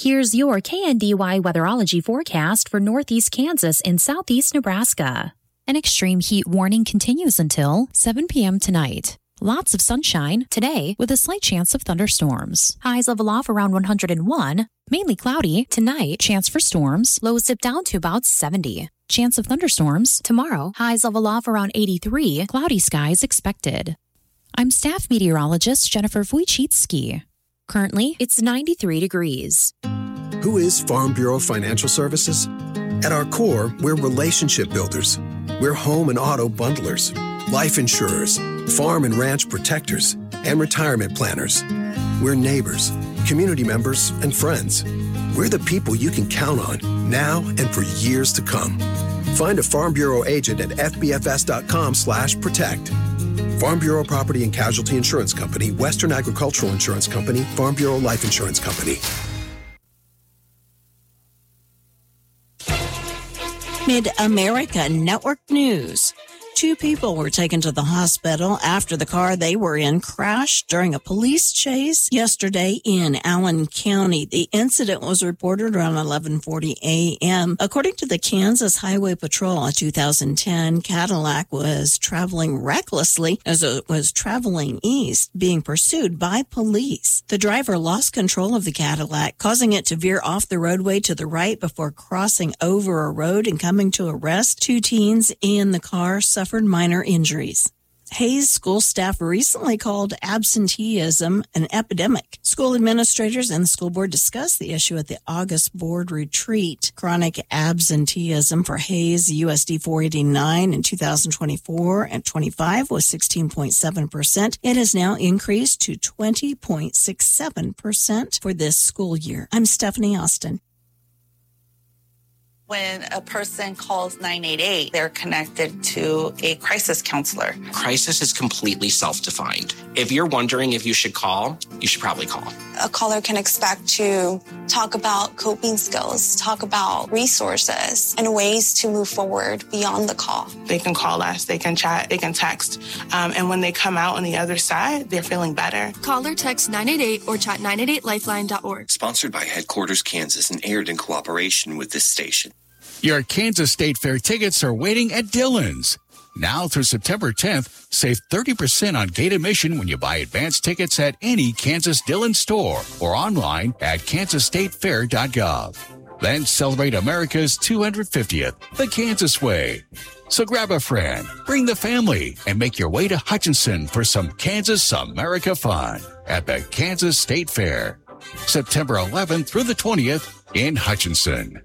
Here's your KNDY weatherology forecast for northeast Kansas and southeast Nebraska. An extreme heat warning continues until 7 p.m. tonight. Lots of sunshine today with a slight chance of thunderstorms. Highs level off around 101. Mainly cloudy tonight. Chance for storms. Lows dip down to about 70. Chance of thunderstorms tomorrow. Highs level off around 83. Cloudy skies expected. I'm staff meteorologist Jennifer Wojcicki. Currently, it's 93 degrees. Who is Farm Bureau Financial Services? At our core, we're relationship builders. We're home and auto bundlers, life insurers, farm and ranch protectors, and retirement planners. We're neighbors, community members, and friends. We're the people you can count on now and for years to come. Find a Farm Bureau agent at fbfs.com/protect. Farm Bureau Property and Casualty Insurance Company, Western Agricultural Insurance Company, Farm Bureau Life Insurance Company. Mid-America Network News. 2 people were taken to the hospital after the car they were in crashed during a police chase yesterday in Allen County. The incident was reported around 11:40 a.m. According to the Kansas Highway Patrol, a 2010 Cadillac was traveling recklessly as it was traveling east, being pursued by police. The driver lost control of the Cadillac, causing it to veer off the roadway to the right before crossing over a road and coming to a rest. 2 teens in the car suffered minor injuries. Hayes school staff recently called absenteeism an epidemic. School administrators and the school board discussed the issue at the August board retreat. Chronic absenteeism for Hayes USD 489 in 2024 and 25 was 16.7%. It has now increased to 20.67% for this school year. I'm Stephanie Austin. When a person calls 988, they're connected to a crisis counselor. Crisis is completely self-defined. If you're wondering if you should call, you should probably call. A caller can expect to talk about coping skills, talk about resources, and ways to move forward beyond the call. They can call us, they can chat, they can text. And when they come out on the other side, they're feeling better. Call or text 988 or chat 988lifeline.org. Sponsored by Headquarters Kansas and aired in cooperation with this station. Your Kansas State Fair tickets are waiting at Dillon's. Now through September 10th, save 30% on gate admission when you buy advance tickets at any Kansas Dillon store or online at kansasstatefair.gov. Then celebrate America's 250th, the Kansas Way. So grab a friend, bring the family, and make your way to Hutchinson for some Kansas America fun at the Kansas State Fair. September 11th through the 20th in Hutchinson.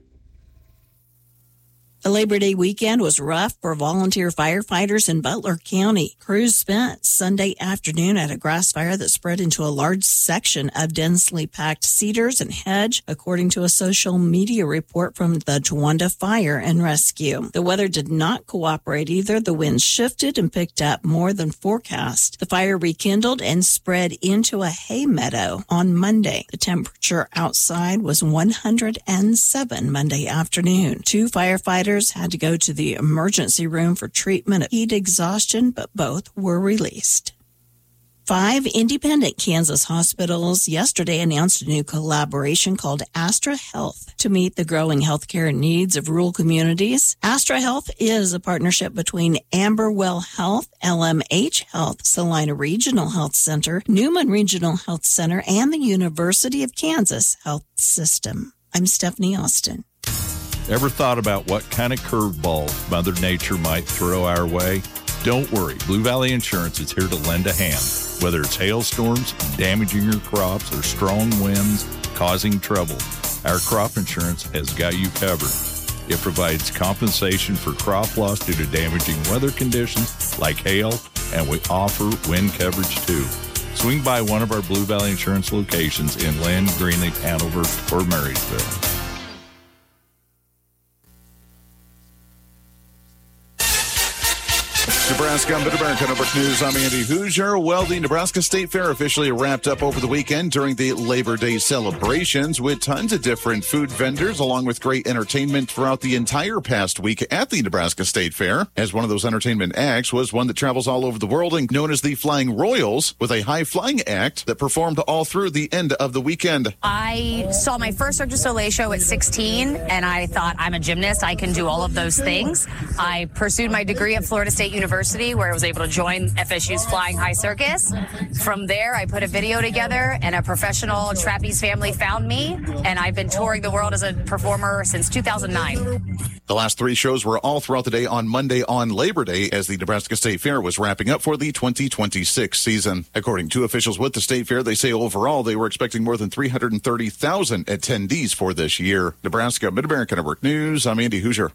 The Labor Day weekend was rough for volunteer firefighters in Butler County. Crews spent Sunday afternoon at a grass fire that spread into a large section of densely packed cedars and hedge, according to a social media report from the Towanda Fire and Rescue. The weather did not cooperate either. The wind shifted and picked up more than forecast. The fire rekindled and spread into a hay meadow on Monday. The temperature outside was 107 Monday afternoon. 2 firefighters had to go to the emergency room for treatment of heat exhaustion, but both were released. 5 independent Kansas hospitals yesterday announced a new collaboration called Astra Health to meet the growing healthcare needs of rural communities. Astra Health is a partnership between Amberwell Health, LMH Health, Salina Regional Health Center, Newman Regional Health Center, and the University of Kansas Health System. I'm Stephanie Austin. Ever thought about what kind of curveball Mother Nature might throw our way? Don't worry, Blue Valley Insurance is here to lend a hand. Whether it's hailstorms damaging your crops or strong winds causing trouble, our crop insurance has got you covered. It provides compensation for crop loss due to damaging weather conditions like hail, and we offer wind coverage too. Swing by one of our Blue Valley Insurance locations in Lynn, Greenlee, Hanover, or Marysville. Nebraska, Mid-America Network News. I'm Andy Hoosier. Well, the Nebraska State Fair officially wrapped up over the weekend during the Labor Day celebrations with tons of different food vendors, along with great entertainment throughout the entire past week at the Nebraska State Fair. As one of those entertainment acts was one that travels all over the world and known as the Flying Royals, with a high-flying act that performed all through the end of the weekend. I saw my first Cirque du Soleil show at 16, and I thought, I'm a gymnast. I can do all of those things. I pursued my degree at Florida State University, where I was able to join FSU's Flying High Circus. From there, I put a video together, and a professional trapeze family found me, and I've been touring the world as a performer since 2009. The last three shows were all throughout the day on Monday on Labor Day, as the Nebraska State Fair was wrapping up for the 2026 season. According to officials with the State Fair, they say overall they were expecting more than 330,000 attendees for this year. Nebraska Mid-America Network News, I'm Andy Hoosier.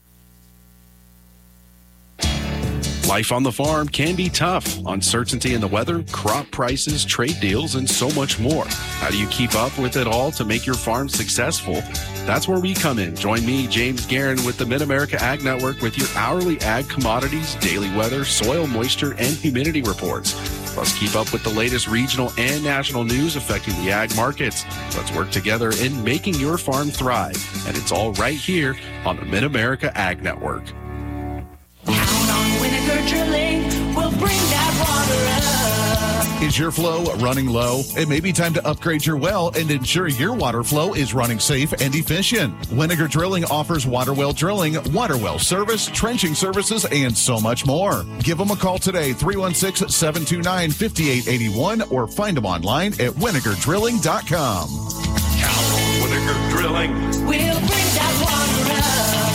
Life on the farm can be tough. Uncertainty in the weather, crop prices, trade deals, and so much more. How do you keep up with it all to make your farm successful? That's where we come in. Join me, James Guerin, with the Mid-America Ag Network with your hourly ag commodities, daily weather, soil moisture, and humidity reports. Plus, keep up with the latest regional and national news affecting the ag markets. Let's work together in making your farm thrive. And it's all right here on the Mid-America Ag Network. Winnegar Drilling will bring that water up. Is your flow running low? It may be time to upgrade your well and ensure your water flow is running safe and efficient. Winnegar Drilling offers water well drilling, water well service, trenching services, and so much more. Give them a call today, 316-729-5881, or find them online at winnegardrilling.com. Count on Winnegar Drilling. We'll bring that water up.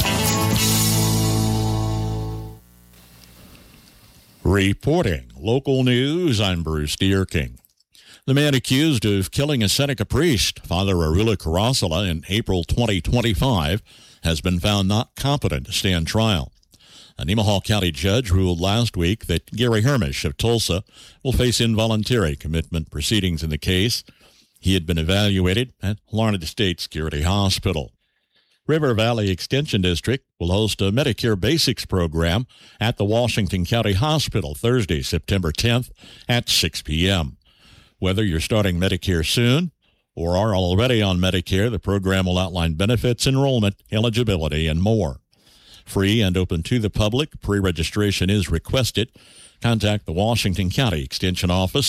Reporting local news, I'm Bruce Deerking. The man accused of killing a Seneca priest, Father Arula Carasala, in April 2025 has been found not competent to stand trial. A Nemaha County judge ruled last week that Gary Hermish of Tulsa will face involuntary commitment proceedings in the case. He had been evaluated at Larned State Security Hospital. River Valley Extension District will host a Medicare Basics program at the Washington County Hospital Thursday, September 10th at 6 p.m. Whether you're starting Medicare soon or are already on Medicare, the program will outline benefits, enrollment, eligibility, and more. Free and open to the public, pre-registration is requested. Contact the Washington County Extension Office,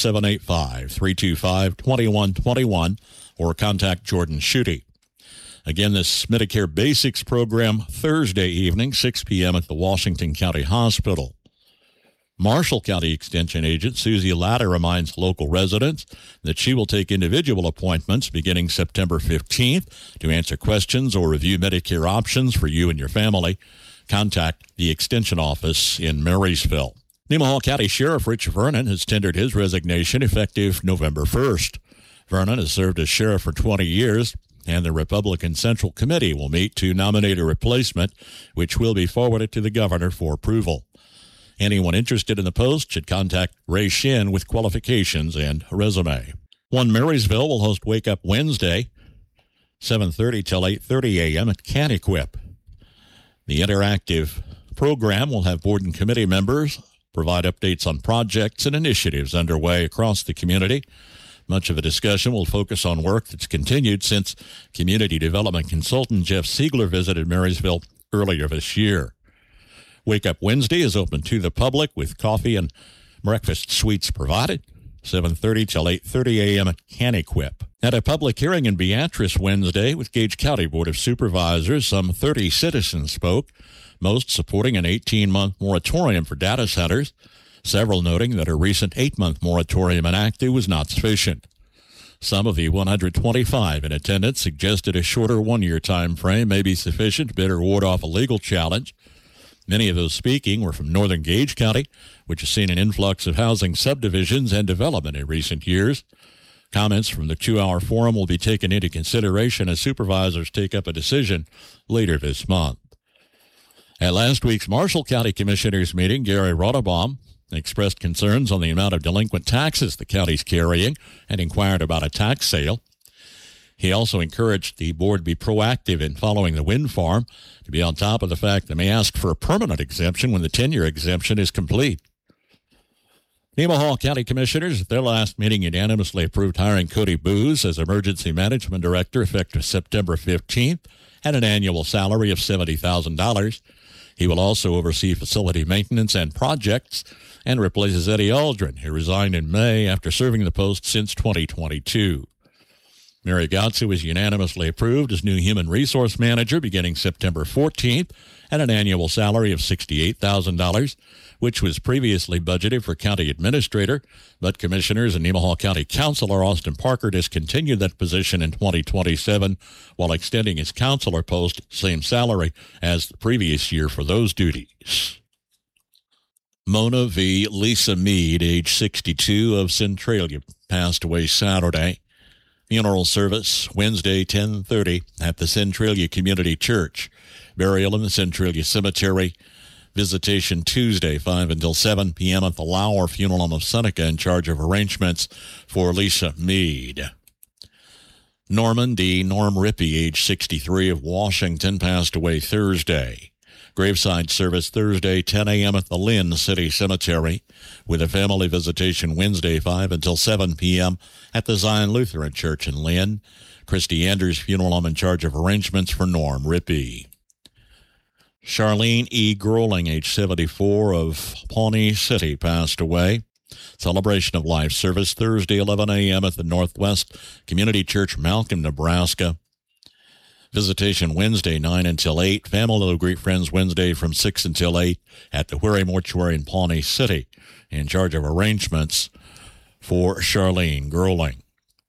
785-325-2121, or contact Jordan Schutte. Again, this Medicare Basics program Thursday evening, 6 p.m. at the Washington County Hospital. Marshall County Extension agent Susie Latta reminds local residents that she will take individual appointments beginning September 15th to answer questions or review Medicare options for you and your family. Contact the Extension office in Marysville. Nemaha County Sheriff Rich Vernon has tendered his resignation effective November 1st. Vernon has served as sheriff for 20 years. And the Republican Central Committee will meet to nominate a replacement, which will be forwarded to the governor for approval. Anyone interested in the post should contact Ray Shin with qualifications and a resume. One Marysville will host Wake Up Wednesday, 7:30 till 8:30 a.m. at Canequip. The interactive program will have board and committee members provide updates on projects and initiatives underway across the community. Much of the discussion will focus on work that's continued since community development consultant Jeff Siegler visited Marysville earlier this year. Wake Up Wednesday is open to the public with coffee and breakfast suites provided, 7:30 till 8:30 a.m. at Canequip. At a public hearing in Beatrice Wednesday with Gage County Board of Supervisors, some 30 citizens spoke, most supporting an 18-month moratorium for data centers, several noting that a recent 8-month moratorium enacted was not sufficient. Some of the 125 in attendance suggested a shorter one-year time frame may be sufficient to better ward off a legal challenge. Many of those speaking were from northern Gage County, which has seen an influx of housing subdivisions and development in recent years. Comments from the 2-hour forum will be taken into consideration as supervisors take up a decision later this month. At last week's Marshall County Commissioners meeting, Gary Rodabaum expressed concerns on the amount of delinquent taxes the county's carrying and inquired about a tax sale. He also encouraged the board to be proactive in following the wind farm, to be on top of the fact they may ask for a permanent exemption when the 10-year exemption is complete. Nemaha County Commissioners, at their last meeting, unanimously approved hiring Cody Booz as Emergency Management Director effective September 15th at an annual salary of $70,000. He will also oversee facility maintenance and projects and replaces Eddie Aldrin, who resigned in May after serving the post since 2022. Mary Gatsu was unanimously approved as new Human Resource Manager beginning September 14th at an annual salary of $68,000, which was previously budgeted for County Administrator, but Commissioners and Nemaha County Councilor Austin Parker discontinued that position in 2027 while extending his councilor post, same salary as the previous year for those duties. Mona V. Lisa Mead, age 62, of Centralia, passed away Saturday. Funeral service Wednesday, 10:30 at the Centralia Community Church. Burial in the Centralia Cemetery. Visitation Tuesday, 5 until 7 p.m. at the Lauer Funeral Home of Seneca, in charge of arrangements for Lisa Mead. Norman D. Norm Rippey, age 63, of Washington, passed away Thursday. Graveside service Thursday, 10 a.m. at the Lynn City Cemetery, with a family visitation Wednesday, 5 until 7 p.m. at the Zion Lutheran Church in Lynn. Christy Anders Funeral Home in charge of arrangements for Norm Rippey. Charlene E. Groling, age 74, of Pawnee City, passed away. Celebration of Life service Thursday, 11 a.m. at the Northwest Community Church, Malcolm, Nebraska. Visitation Wednesday, 9 until 8. Family will greet friends Wednesday from 6 until 8 at the Huey Mortuary in Pawnee City, in charge of arrangements for Charlene Groling.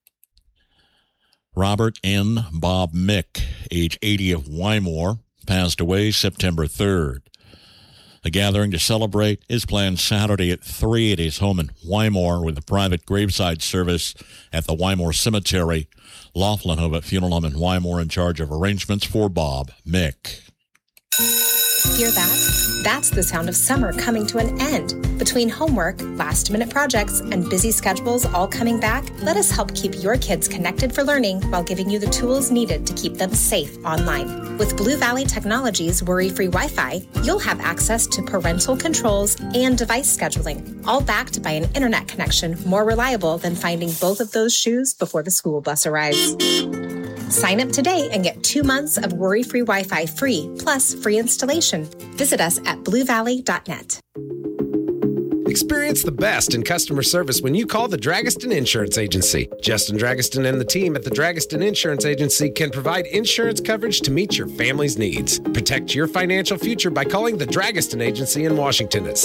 Robert N. Bob Mick, age 80, of Wymore, passed away September 3rd. A gathering to celebrate is planned Saturday at 3 at his home in Wymore, with a private graveside service at the Wymore Cemetery. Laughlinhoven Funeral Home in Wymore, in charge of arrangements for Bob Mick. Hear that? That's the sound of summer coming to an end. Between homework, last-minute projects, and busy schedules all coming back, let us help keep your kids connected for learning while giving you the tools needed to keep them safe online. With Blue Valley Technologies Worry-Free Wi-Fi, you'll have access to parental controls and device scheduling, all backed by an internet connection more reliable than finding both of those shoes before the school bus arrives. Sign up today and get 2 months of worry-free Wi-Fi free, plus free installation. Visit us at bluevalley.net. Experience the best in customer service when you call the Dragiston Insurance Agency. Justin Dragiston and the team at the Dragiston Insurance Agency can provide insurance coverage to meet your family's needs. Protect your financial future by calling the Dragiston Agency in Washington at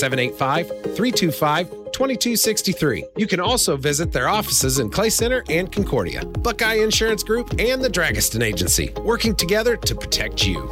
785-325-2263. You can also visit their offices in Clay Center and Concordia. Buckeye Insurance Group and the Dragiston Agency, working together to protect you.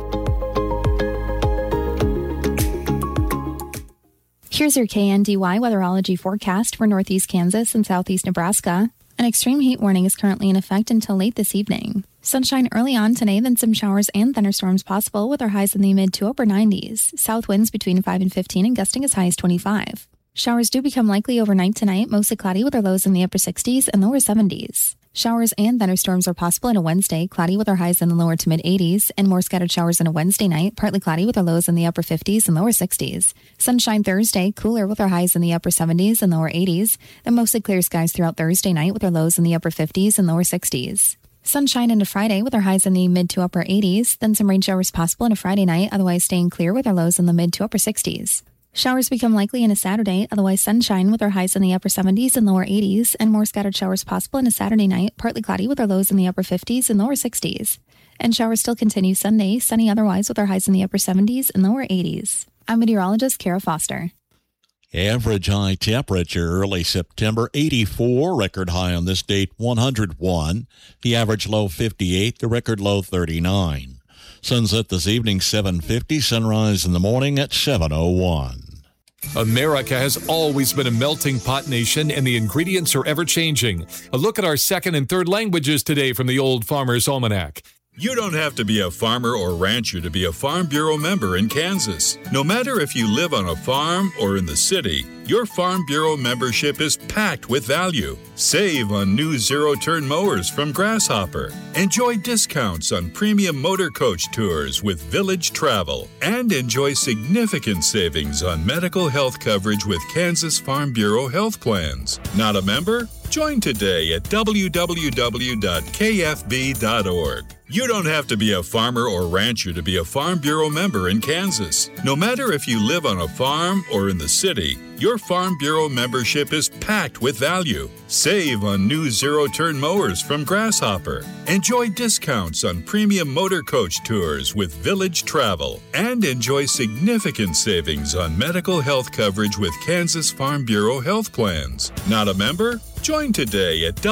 Here's your KNDY weatherology forecast for northeast Kansas and southeast Nebraska. An extreme heat warning is currently in effect until late this evening. Sunshine early on today, then some showers and thunderstorms possible with our highs in the mid to upper 90s. South winds between 5 and 15 and gusting as high as 25. Showers do become likely overnight tonight, mostly cloudy with our lows in the upper 60s and lower 70s. Showers and thunderstorms are possible on a Wednesday, cloudy with our highs in the lower to mid 80s, and more scattered showers on a Wednesday night, partly cloudy with our lows in the upper 50s and lower 60s. Sunshine Thursday, cooler with our highs in the upper 70s and lower 80s, then mostly clear skies throughout Thursday night with our lows in the upper 50s and lower 60s. Sunshine into Friday with our highs in the mid to upper 80s, then some rain showers possible on a Friday night, otherwise staying clear with our lows in the mid to upper 60s. Showers become likely on a Saturday, otherwise sunshine with our highs in the upper 70s and lower 80s, and more scattered showers possible on a Saturday night, partly cloudy with our lows in the upper 50s and lower 60s. And showers still continue Sunday, sunny otherwise with our highs in the upper 70s and lower 80s. I'm meteorologist Kara Foster. Average high temperature early September, 84. Record high on this date, 101. The average low, 58. The record low, 39. Sunset this evening, 7:50. Sunrise in the morning at 7:01. America has always been a melting pot nation, and the ingredients are ever changing. A look at our second and third languages today from the Old Farmer's Almanac. You don't have to be a farmer or rancher to be a Farm Bureau member in Kansas. No matter if you live on a farm or in the city, your Farm Bureau membership is packed with value. Save on new zero-turn mowers from Grasshopper. Enjoy discounts on premium motor coach tours with Village Travel. And enjoy significant savings on medical health coverage with Kansas Farm Bureau health plans. Not a member? Join today at www.kfb.org. You don't have to be a farmer or rancher to be a Farm Bureau member in Kansas. No matter if you live on a farm or in the city, your Farm Bureau membership is packed with value. Save on new zero-turn mowers from Grasshopper. Enjoy discounts on premium motor coach tours with Village Travel. And enjoy significant savings on medical health coverage with Kansas Farm Bureau health plans. Not a member? Join today at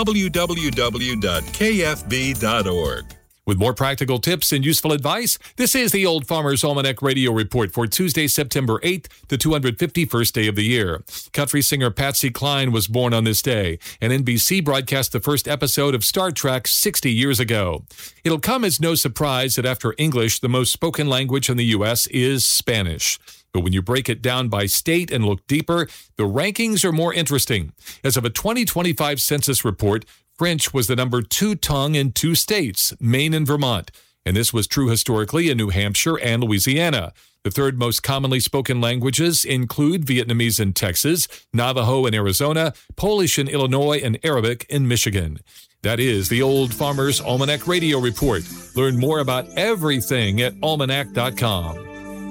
www.kfb.org. With more practical tips and useful advice, this is the Old Farmer's Almanac Radio Report for Tuesday, September 8th, the 251st day of the year. Country singer Patsy Cline was born on this day, and NBC broadcast the first episode of Star Trek 60 years ago. It'll come as no surprise that after English, the most spoken language in the U.S. is Spanish. But when you break it down by state and look deeper, the rankings are more interesting. As of a 2025 census report, French was the number 2 tongue in 2 states, Maine and Vermont. And this was true historically in New Hampshire and Louisiana. The third most commonly spoken languages include Vietnamese in Texas, Navajo in Arizona, Polish in Illinois, and Arabic in Michigan. That is the Old Farmer's Almanac Radio Report. Learn more about everything at almanac.com.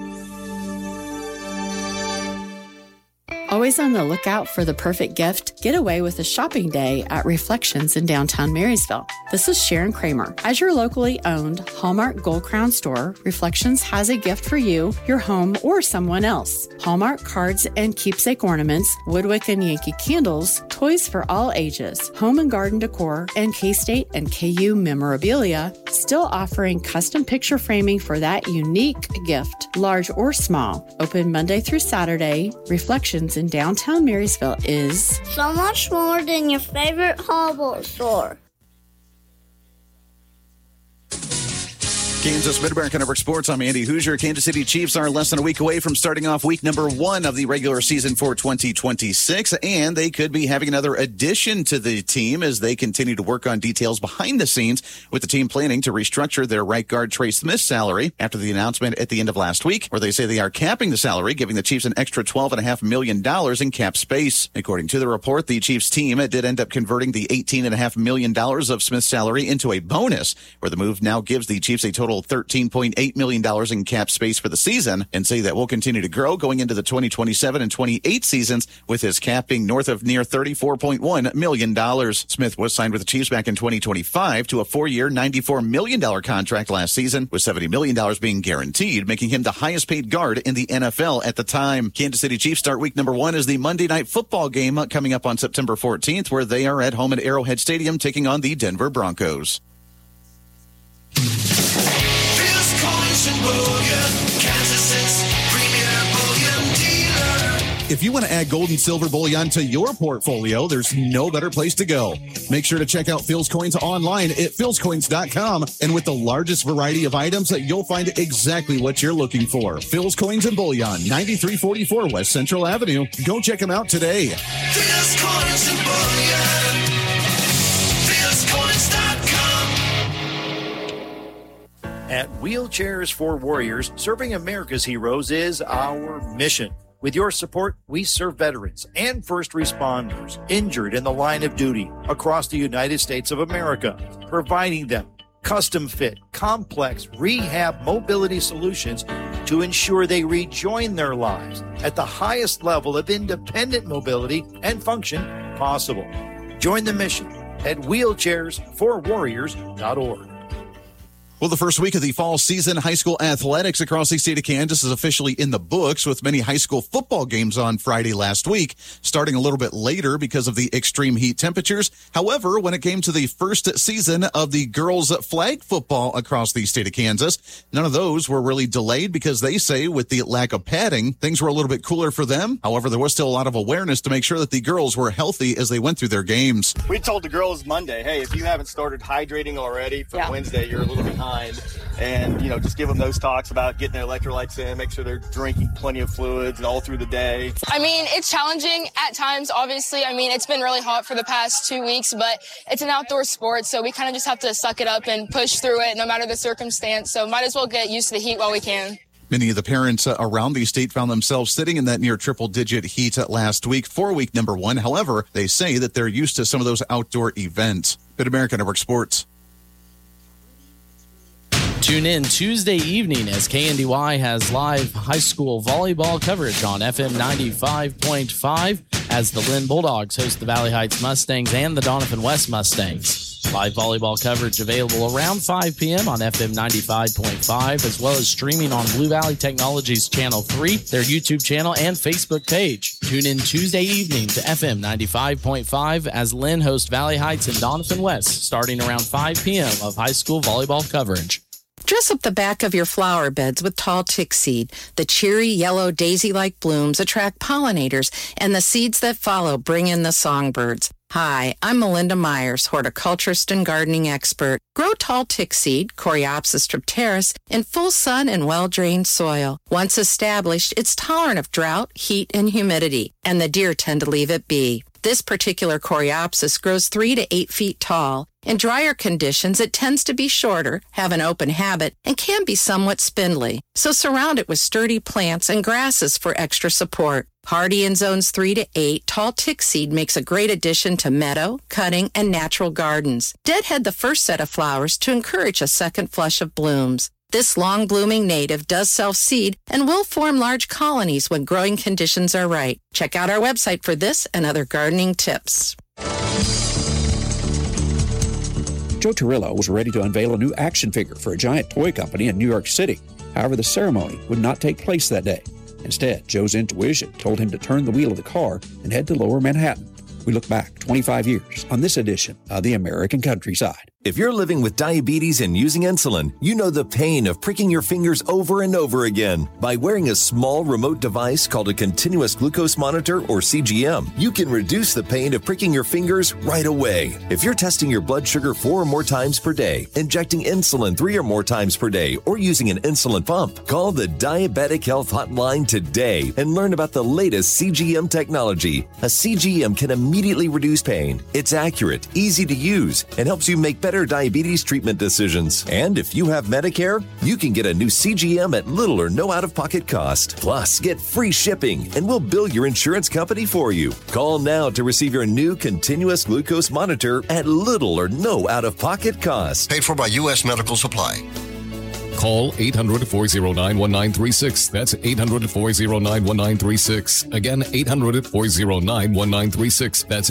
Always on the lookout for the perfect gift? Get away with a shopping day at Reflections in downtown Marysville. This is Sharon Kramer. As your locally owned Hallmark Gold Crown store, Reflections has a gift for you, your home, or someone else. Hallmark cards and keepsake ornaments, Woodwick and Yankee candles, toys for all ages, home and garden decor, and K-State and KU memorabilia, still offering custom picture framing for that unique gift, large or small. Open Monday through Saturday, Reflections in downtown Marysville is so much more than your favorite Hallmark store. Kansas Mid-America Network Sports. I'm Andy Hoosier. Kansas City Chiefs are less than a week away from starting off week number 1 of the regular season for 2026, and they could be having another addition to the team as they continue to work on details behind the scenes, with the team planning to restructure their right guard Trey Smith's salary after the announcement at the end of last week, where they say they are capping the salary, giving the Chiefs an extra $12.5 million in cap space. According to the report, the Chiefs team did end up converting the $18.5 million of Smith's salary into a bonus, where the move now gives the Chiefs a total $13.8 million in cap space for the season, and say that will continue to grow going into the 2027 and 28 seasons, with his cap being north of near $34.1 million. Smith was signed with the Chiefs back in 2025 to a 4-year, $94 million contract last season, with $70 million being guaranteed, making him the highest paid guard in the NFL at the time. Kansas City Chiefs start week number 1 as the Monday Night Football game coming up on September 14th, where they are at home at Arrowhead Stadium taking on the Denver Broncos. If you want to add gold and silver bullion to your portfolio, there's no better place to go. Make sure to check out Phil's Coins online at philscoins.com. And with the largest variety of items, you'll find exactly what you're looking for. Phil's Coins and Bullion, 9344 West Central Avenue. Go check them out today. Phil's Coins and Bullion. philscoins.com. At Wheelchairs for Warriors, serving America's heroes is our mission. With your support, we serve veterans and first responders injured in the line of duty across the United States of America, providing them custom-fit, complex rehab mobility solutions to ensure they rejoin their lives at the highest level of independent mobility and function possible. Join the mission at wheelchairsforwarriors.org. Well, the first week of the fall season, high school athletics across the state of Kansas is officially in the books, with many high school football games on Friday last week, starting a little bit later because of the extreme heat temperatures. However, when it came to the first season of the girls' flag football across the state of Kansas, none of those were really delayed because they say with the lack of padding, things were a little bit cooler for them. However, there was still a lot of awareness to make sure that the girls were healthy as they went through their games. We told the girls Monday, hey, if you haven't started hydrating already for Wednesday, you're a little behind. mind. And, just give them those talks about getting their electrolytes in, make sure they're drinking plenty of fluids all through the day. I mean, it's challenging at times, obviously. I mean, it's been really hot for the past 2 weeks, but it's an outdoor sport, so we kind of just have to suck it up and push through it no matter the circumstance. So might as well get used to the heat while we can. Many of the parents around the state found themselves sitting in that near triple-digit heat last week for week number 1. However, they say that they're used to some of those outdoor events. Mid-America Network Sports. Tune in Tuesday evening as KNDY has live high school volleyball coverage on FM 95.5 as the Lynn Bulldogs host the Valley Heights Mustangs and the Donovan West Mustangs. Live volleyball coverage available around 5 p.m. on FM 95.5, as well as streaming on Blue Valley Technologies Channel 3, their YouTube channel, and Facebook page. Tune in Tuesday evening to FM 95.5 as Lynn hosts Valley Heights and Donovan West, starting around 5 p.m. of high school volleyball coverage. Dress up the back of your flower beds with tall tick seed. The cheery yellow daisy-like blooms attract pollinators, and the seeds that follow bring in the songbirds. Hi, I'm Melinda Myers, horticulturist and gardening expert. Grow tall tick seed, Coreopsis stripteris, in full sun and well-drained soil. Once established, it's tolerant of drought, heat, and humidity, and the deer tend to leave it be. This particular Coreopsis grows 3 to 8 feet tall. In drier conditions, it tends to be shorter, have an open habit, and can be somewhat spindly. So surround it with sturdy plants and grasses for extra support. Hardy in zones 3 to 8, tall tick seed makes a great addition to meadow, cutting, and natural gardens. Deadhead the first set of flowers to encourage a second flush of blooms. This long-blooming native does self-seed and will form large colonies when growing conditions are right. Check out our website for this and other gardening tips. Joe Torrillo was ready to unveil a new action figure for a giant toy company in New York City. However, the ceremony would not take place that day. Instead, Joe's intuition told him to turn the wheel of the car and head to Lower Manhattan. We look back 25 years on this edition of the American Countryside. If you're living with diabetes and using insulin, you know the pain of pricking your fingers over and over again. By wearing a small remote device called a continuous glucose monitor, or CGM, you can reduce the pain of pricking your fingers right away. If you're testing your blood sugar 4 or more times per day, injecting insulin 3 or more times per day, or using an insulin pump, call the Diabetic Health Hotline today and learn about the latest CGM technology. A CGM can immediately reduce pain. It's accurate, easy to use, and helps you make better diabetes treatment decisions. And if you have Medicare, you can get a new CGM at little or no out-of-pocket cost. Plus, get free shipping, and we'll bill your insurance company for you. Call now to receive your new continuous glucose monitor at little or no out-of-pocket cost. Paid for by U.S. Medical Supply. Call 800-409-1936. That's 800-409-1936. Again, 800-409-1936. That's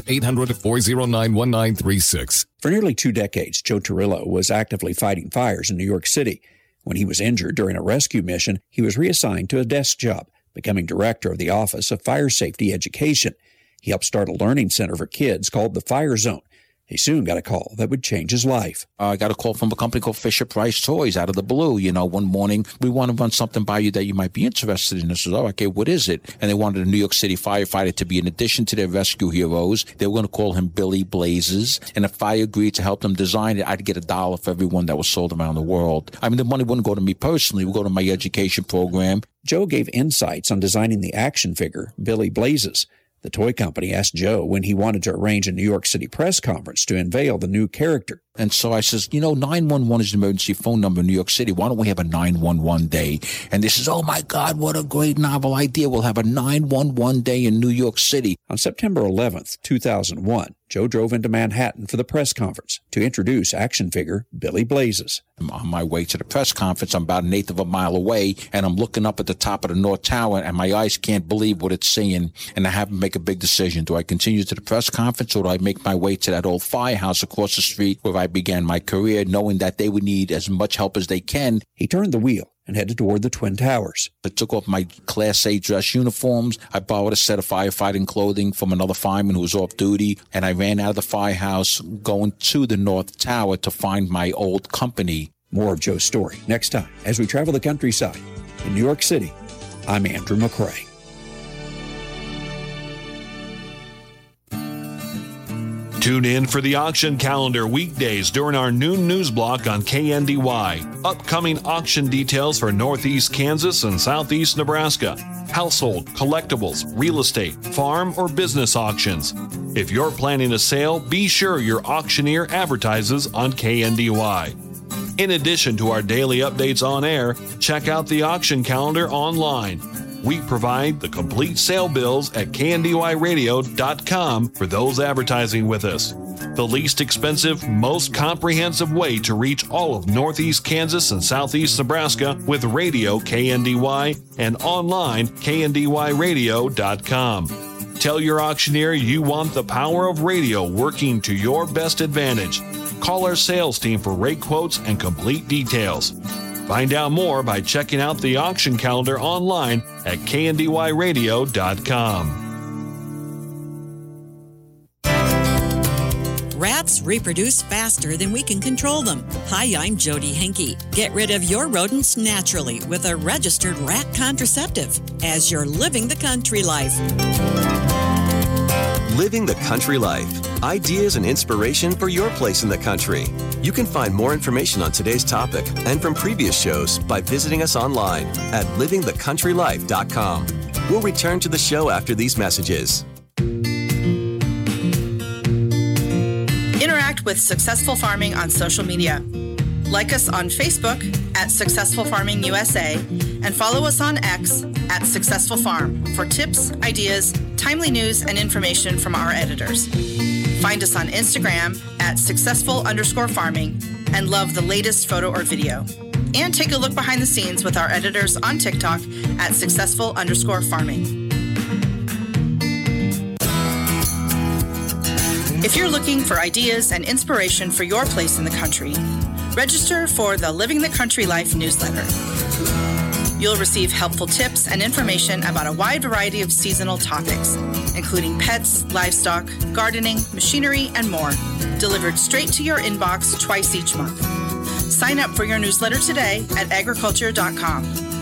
800-409-1936. For nearly 2 decades, Joe Torrillo was actively fighting fires in New York City. When he was injured during a rescue mission, he was reassigned to a desk job, becoming director of the Office of Fire Safety Education. He helped start a learning center for kids called the Fire Zone. He soon got a call that would change his life. I got a call from a company called Fisher-Price Toys out of the blue. One morning, we want to run something by you that you might be interested in. I said, oh, okay, what is it? And they wanted a New York City firefighter to be in addition to their rescue heroes. They were going to call him Billy Blazes. And if I agreed to help them design it, I'd get $1 for every one that was sold around the world. I mean, the money wouldn't go to me personally. It would go to my education program. Joe gave insights on designing the action figure, Billy Blazes. The toy company asked Joe when he wanted to arrange a New York City press conference to unveil the new character. And so I says, 911 is the emergency phone number in New York City. Why don't we have a 911 day? And they says, oh, my God, what a great novel idea. We'll have a 911 day in New York City. On September 11th, 2001, Joe drove into Manhattan for the press conference to introduce action figure Billy Blazes. I'm on my way to the press conference. I'm about 1/8 of a mile away, and I'm looking up at the top of the North Tower, and my eyes can't believe what it's seeing. And I have to make a big decision. Do I continue to the press conference, or do I make my way to that old firehouse across the street where I began my career, knowing that they would need as much help as they can? He turned the wheel and headed toward the Twin Towers. I took off my Class A dress uniforms. I borrowed a set of firefighting clothing from another fireman who was off duty, and I ran out of the firehouse going to the North Tower to find my old company. More of Joe's story next time as we travel the countryside. In New York City, I'm Andrew McCrae. Tune in for the auction calendar weekdays during our noon news block on KNDY. Upcoming auction details for Northeast Kansas and Southeast Nebraska. Household, collectibles, real estate, farm, or business auctions. If you're planning a sale, be sure your auctioneer advertises on KNDY. In addition to our daily updates on air, check out the auction calendar online. We provide the complete sale bills at kndyradio.com for those advertising with us. The least expensive, most comprehensive way to reach all of Northeast Kansas and Southeast Nebraska with radio KNDY and online kndyradio.com. Tell your auctioneer you want the power of radio working to your best advantage. Call our sales team for rate quotes and complete details. Find out more by checking out the auction calendar online at kndyradio.com. Rats reproduce faster than we can control them. Hi, I'm Jody Henke. Get rid of your rodents naturally with a registered rat contraceptive as you're living the country life. Living the Country Life. Ideas and inspiration for your place in the country. You can find more information on today's topic and from previous shows by visiting us online at livingthecountrylife.com. We'll return to the show after these messages. Interact with Successful Farming on social media. Like us on Facebook at Successful Farming USA and follow us on X at Successful Farm for tips, ideas, timely news, and information from our editors. Find us on Instagram at successful_farming and love the latest photo or video. And take a look behind the scenes with our editors on TikTok at successful_farming. If you're looking for ideas and inspiration for your place in the country, register for the Living the Country Life newsletter. You'll receive helpful tips and information about a wide variety of seasonal topics, including pets, livestock, gardening, machinery, and more, delivered straight to your inbox twice each month. Sign up for your newsletter today at agriculture.com.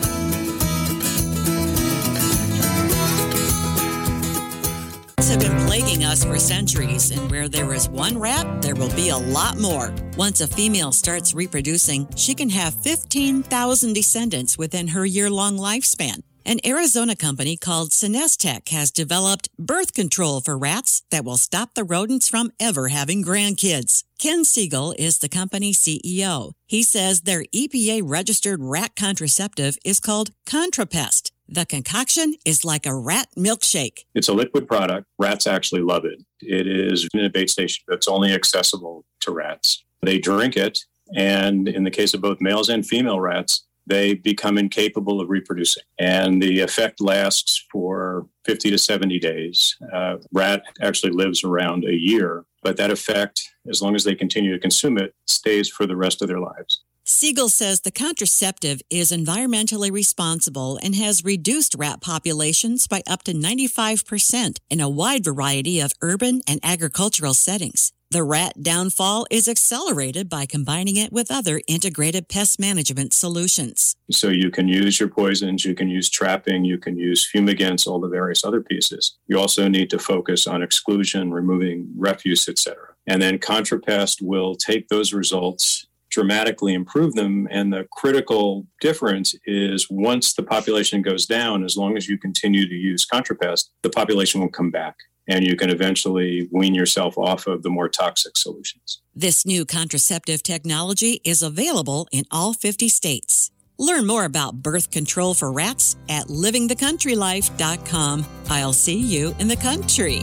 Have been plaguing us for centuries, and where there is one rat, there will be a lot more. Once a female starts reproducing, she can have 15,000 descendants within her year-long lifespan. An Arizona company called Sinestech has developed birth control for rats that will stop the rodents from ever having grandkids. Ken Siegel is the company's CEO. He says their EPA-registered rat contraceptive is called ContraPest. The concoction is like a rat milkshake. It's a liquid product. Rats actually love it. It is in a bait station that's only accessible to rats. They drink it, and in the case of both males and female rats, they become incapable of reproducing. And the effect lasts for 50 to 70 days. Rat actually lives around a year, but that effect, as long as they continue to consume it, stays for the rest of their lives. Siegel says the contraceptive is environmentally responsible and has reduced rat populations by up to 95% in a wide variety of urban and agricultural settings. The rat downfall is accelerated by combining it with other integrated pest management solutions. So you can use your poisons, you can use trapping, you can use fumigants, all the various other pieces. You also need to focus on exclusion, removing refuse, etc. And then ContraPest will take those results, dramatically improve them. And the critical difference is once the population goes down, as long as you continue to use ContraPest, the population will come back. And you can eventually wean yourself off of the more toxic solutions. This new contraceptive technology is available in all 50 states. Learn more about birth control for rats at livingthecountrylife.com. I'll see you in the country.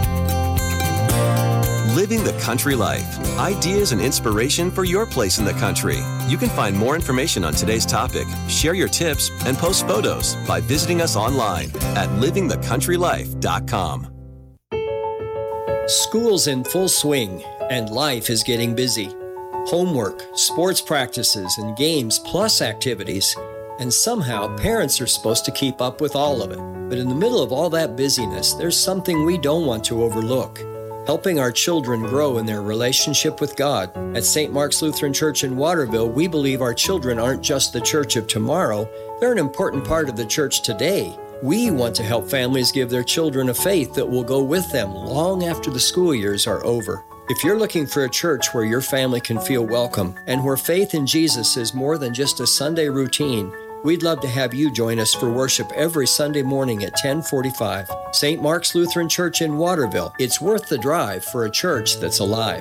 Living the Country Life. Ideas and inspiration for your place in the country. You can find more information on today's topic, share your tips, and post photos by visiting us online at livingthecountrylife.com. School's in full swing, and life is getting busy. Homework, sports practices, and games, plus activities. And somehow, parents are supposed to keep up with all of it. But in the middle of all that busyness, there's something we don't want to overlook. Helping our children grow in their relationship with God. At St. Mark's Lutheran Church in Waterville, we believe our children aren't just the church of tomorrow, they're an important part of the church today. We want to help families give their children a faith that will go with them long after the school years are over. If you're looking for a church where your family can feel welcome and where faith in Jesus is more than just a Sunday routine, we'd love to have you join us for worship every Sunday morning at 1045. St. Mark's Lutheran Church in Waterville. It's worth the drive for a church that's alive.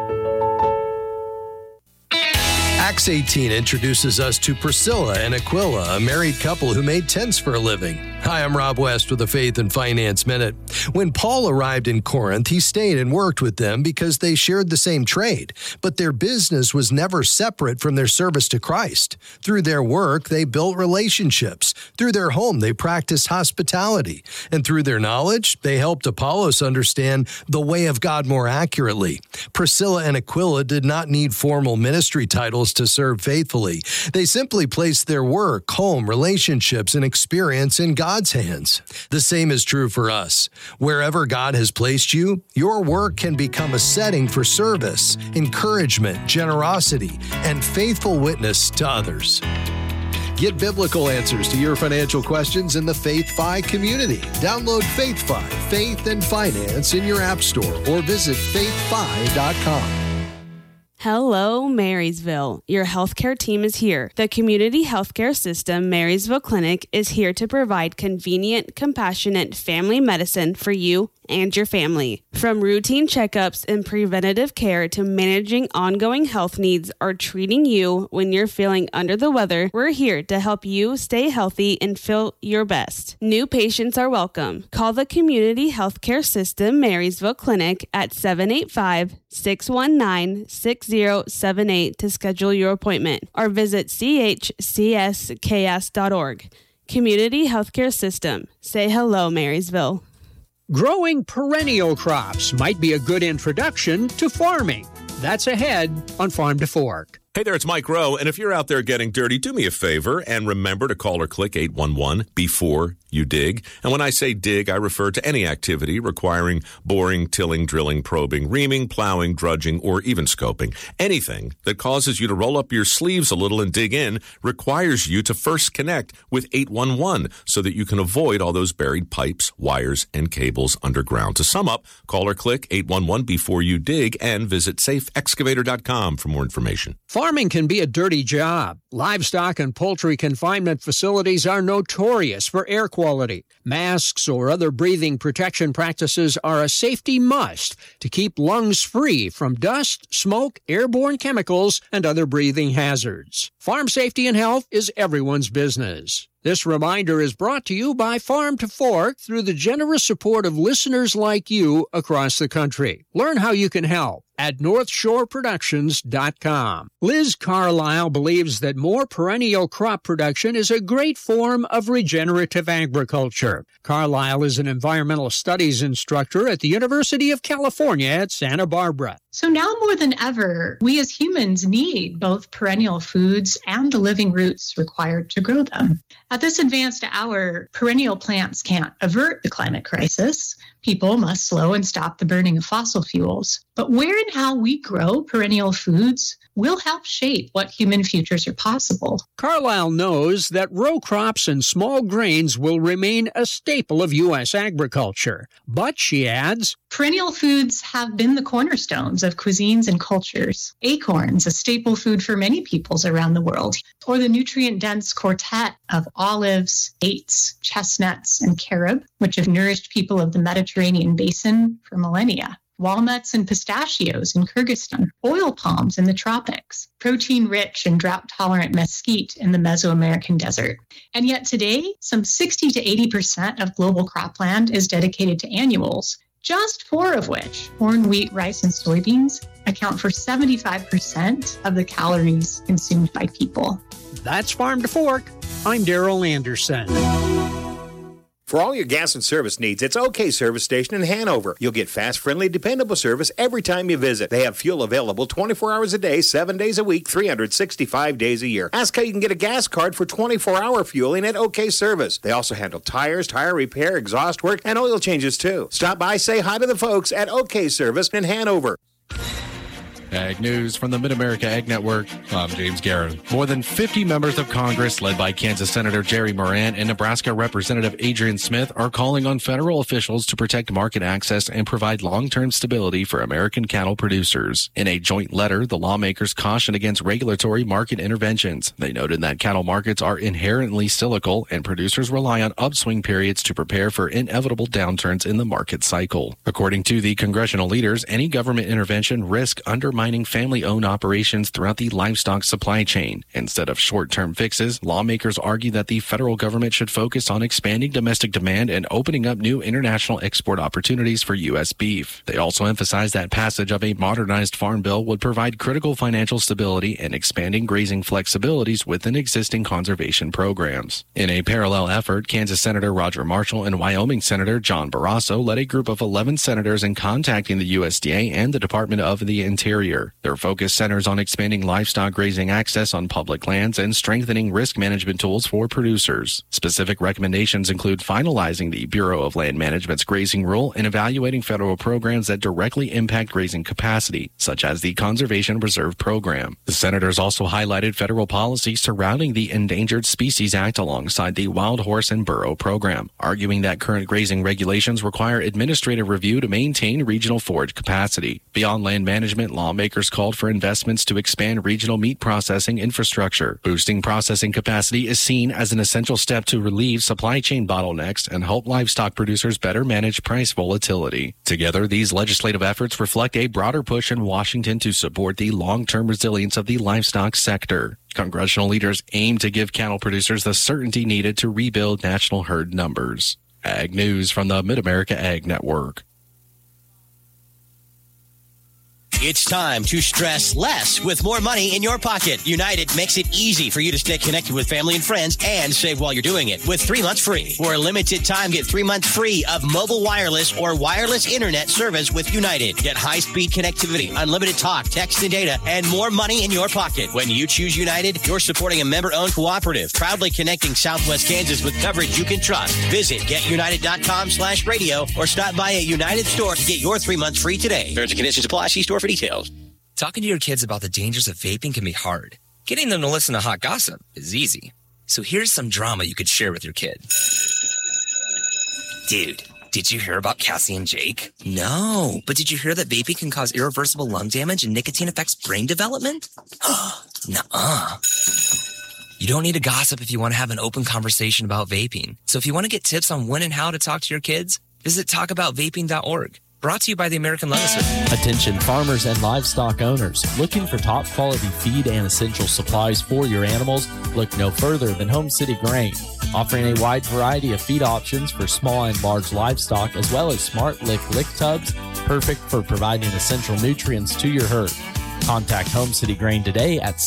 Acts 18 introduces us to Priscilla and Aquila, a married couple who made tents for a living. Hi, I'm Rob West with the Faith and Finance Minute. When Paul arrived in Corinth, he stayed and worked with them because they shared the same trade, but their business was never separate from their service to Christ. Through their work, they built relationships. Through their home, they practiced hospitality. And through their knowledge, they helped Apollos understand the way of God more accurately. Priscilla and Aquila did not need formal ministry titles to serve faithfully. They simply placed their work, home, relationships, and experience in God's hands. The same is true for us. Wherever God has placed you, your work can become a setting for service, encouragement, generosity, and faithful witness to others. Get biblical answers to your financial questions in the FaithFi community. Download FaithFi, Faith and Finance in your app store or visit faithfi.com. Hello, Marysville. Your healthcare team is here. The Community Healthcare System Marysville Clinic is here to provide convenient, compassionate family medicine for you and your family. From routine checkups and preventative care to managing ongoing health needs or treating you when you're feeling under the weather, we're here to help you stay healthy and feel your best. New patients are welcome. Call the Community Healthcare System Marysville Clinic at 785-619-6078 to schedule your appointment or visit chcsks.org. Community Healthcare System. Say hello, Marysville. Growing perennial crops might be a good introduction to farming. That's ahead on Farm to Fork. Hey there, it's Mike Rowe, and if you're out there getting dirty, do me a favor and remember to call or click 811 before you dig. And when I say dig, I refer to any activity requiring boring, tilling, drilling, probing, reaming, plowing, drudging, or even scoping. Anything that causes you to roll up your sleeves a little and dig in requires you to first connect with 811 so that you can avoid all those buried pipes, wires, and cables underground. To sum up, call or click 811 before you dig and visit safeexcavator.com for more information. Farming can be a dirty job. Livestock and poultry confinement facilities are notorious for air quality. Masks or other breathing protection practices are a safety must to keep lungs free from dust, smoke, airborne chemicals, and other breathing hazards. Farm safety and health is everyone's business. This reminder is brought to you by Farm to Fork through the generous support of listeners like you across the country. Learn how you can help at NorthshoreProductions.com. Liz Carlisle believes that more perennial crop production is a great form of regenerative agriculture. Carlisle is an environmental studies instructor at the University of California at Santa Barbara. So now more than ever, we as humans need both perennial foods and the living roots required to grow them. At this advanced hour, perennial plants can't avert the climate crisis. People must slow and stop the burning of fossil fuels. But where and how we grow perennial foods will help shape what human futures are possible. Carlisle knows that row crops and small grains will remain a staple of U.S. agriculture. But, she adds, perennial foods have been the cornerstones of cuisines and cultures. Acorns, a staple food for many peoples around the world, or the nutrient-dense quartet of olives, dates, chestnuts, and carob, which have nourished people of the Mediterranean basin for millennia. Walnuts and pistachios in Kyrgyzstan, oil palms in the tropics, protein-rich and drought-tolerant mesquite in the Mesoamerican desert. And yet today, some 60 to 80% of global cropland is dedicated to annuals, just 4 of which, corn, wheat, rice, and soybeans, account for 75% of the calories consumed by people. That's Farm to Fork. I'm Daryl Anderson. For all your gas and service needs, it's OK Service Station in Hanover. You'll get fast, friendly, dependable service every time you visit. They have fuel available 24 hours a day, 7 days a week, 365 days a year. Ask how you can get a gas card for 24-hour fueling at OK Service. They also handle tires, tire repair, exhaust work, and oil changes too. Stop by, say hi to the folks at OK Service in Hanover. Ag News from the Mid-America Ag Network. I'm James Guerin. More than 50 members of Congress, led by Kansas Senator Jerry Moran and Nebraska Representative Adrian Smith, are calling on federal officials to protect market access and provide long-term stability for American cattle producers. In a joint letter, the lawmakers cautioned against regulatory market interventions. They noted that cattle markets are inherently cyclical and producers rely on upswing periods to prepare for inevitable downturns in the market cycle. According to the congressional leaders, any government intervention risks undermining family-owned operations throughout the livestock supply chain. Instead of short-term fixes, lawmakers argue that the federal government should focus on expanding domestic demand and opening up new international export opportunities for U.S. beef. They also emphasize that passage of a modernized farm bill would provide critical financial stability and expanding grazing flexibilities within existing conservation programs. In a parallel effort, Kansas Senator Roger Marshall and Wyoming Senator John Barrasso led a group of 11 senators in contacting the USDA and the Department of the Interior. Their focus centers on expanding livestock grazing access on public lands and strengthening risk management tools for producers. Specific recommendations include finalizing the Bureau of Land Management's grazing rule and evaluating federal programs that directly impact grazing capacity, such as the Conservation Reserve Program. The senators also highlighted federal policy surrounding the Endangered Species Act alongside the Wild Horse and Burro Program, arguing that current grazing regulations require administrative review to maintain regional forage capacity. Beyond land management, lawmakers called for investments to expand regional meat processing infrastructure. Boosting processing capacity is seen as an essential step to relieve supply chain bottlenecks and help livestock producers better manage price volatility. Together, these legislative efforts reflect a broader push in Washington to support the long-term resilience of the livestock sector. Congressional leaders aim to give cattle producers the certainty needed to rebuild national herd numbers. Ag News from the Mid-America Ag Network. It's time to stress less with more money in your pocket. United makes it easy for you to stay connected with family and friends and save while you're doing it with 3 months free. For a limited time, get 3 months free of mobile wireless or wireless internet service with United. Get high-speed connectivity, unlimited talk, text, and data, and more money in your pocket. When you choose United, you're supporting a member-owned cooperative, proudly connecting Southwest Kansas with coverage you can trust. Visit getunited.com/radio or stop by a United store to get your 3 months free today. Terms and conditions apply. See store for details. Talking to your kids about the dangers of vaping can be hard. Getting them to listen to hot gossip is easy. So here's some drama you could share with your kid. Dude, did you hear about Cassie and Jake? No, but did you hear that vaping can cause irreversible lung damage and nicotine affects brain development? Nuh-uh. You don't need to gossip if you want to have an open conversation about vaping. So if you want to get tips on when and how to talk to your kids, visit talkaboutvaping.org. Brought to you by the American Lung Association. Attention farmers and livestock owners. Looking for top quality feed and essential supplies for your animals? Look no further than Home City Grain. Offering a wide variety of feed options for small and large livestock, as well as Smart Lick tubs, perfect for providing essential nutrients to your herd. Contact Home City Grain today at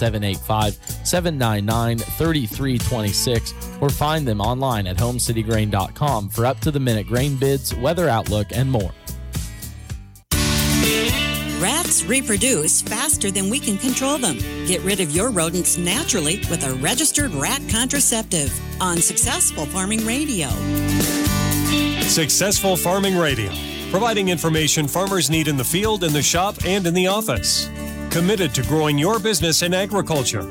785-799-3326 or find them online at homecitygrain.com for up-to-the-minute grain bids, weather outlook, and more. Rats reproduce faster than we can control them. Get rid of your rodents naturally with a registered rat contraceptive on Successful Farming Radio. Successful Farming Radio, providing information farmers need in the field, in the shop, and in the office. Committed to growing your business in agriculture.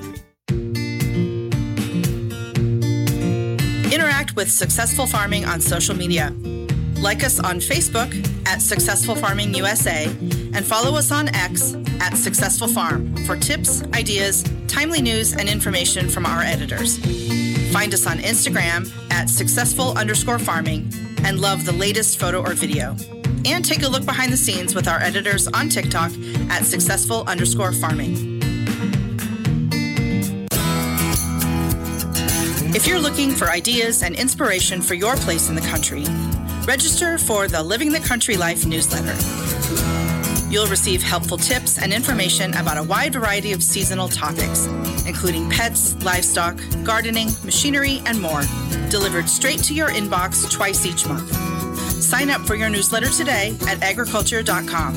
Interact with Successful Farming on social media. Like us on Facebook at Successful Farming USA and follow us on X at Successful Farm for tips, ideas, timely news, and information from our editors. Find us on Instagram at successful_farming and love the latest photo or video. And take a look behind the scenes with our editors on TikTok at successful_farming. If you're looking for ideas and inspiration for your place in the country, register for the Living the Country Life newsletter. You'll receive helpful tips and information about a wide variety of seasonal topics, including pets, livestock, gardening, machinery, and more, delivered straight to your inbox twice each month. Sign up for your newsletter today at agriculture.com.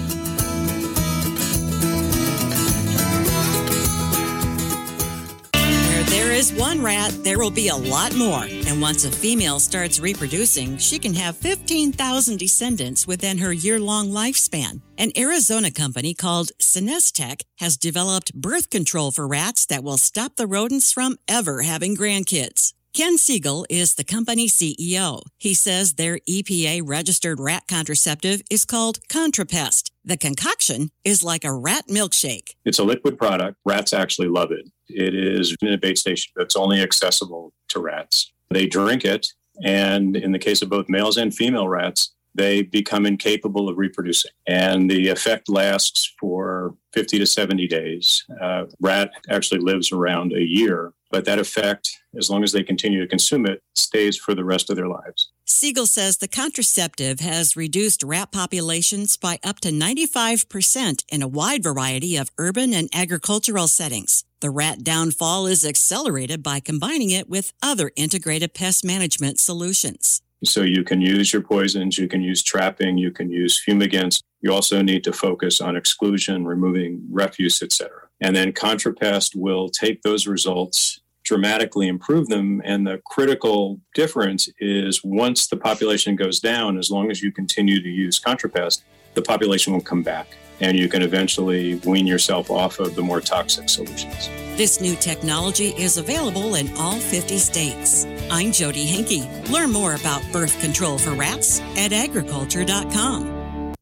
Where there is one rat, there will be a lot more. And once a female starts reproducing, she can have 15,000 descendants within her year-long lifespan. An Arizona company called Sinestech has developed birth control for rats that will stop the rodents from ever having grandkids. Ken Siegel is the company's CEO. He says their EPA-registered rat contraceptive is called Contrapest. The concoction is like a rat milkshake. It's a liquid product. Rats actually love it. It is in a bait station that's only accessible to rats. They drink it, and in the case of both males and female rats, they become incapable of reproducing. And the effect lasts for 50 to 70 days. Rat actually lives around a year, but that effect, as long as they continue to consume it, stays for the rest of their lives. Siegel says the contraceptive has reduced rat populations by up to 95% in a wide variety of urban and agricultural settings. The rat downfall is accelerated by combining it with other integrated pest management solutions. So you can use your poisons, you can use trapping, you can use fumigants. You also need to focus on exclusion, removing refuse, etc. And then Contrapest will take those results, dramatically improve them. And the critical difference is once the population goes down, as long as you continue to use Contrapest, the population will come back. And you can eventually wean yourself off of the more toxic solutions. This new technology is available in all 50 states. I'm Jody Henke. Learn more about birth control for rats at agriculture.com.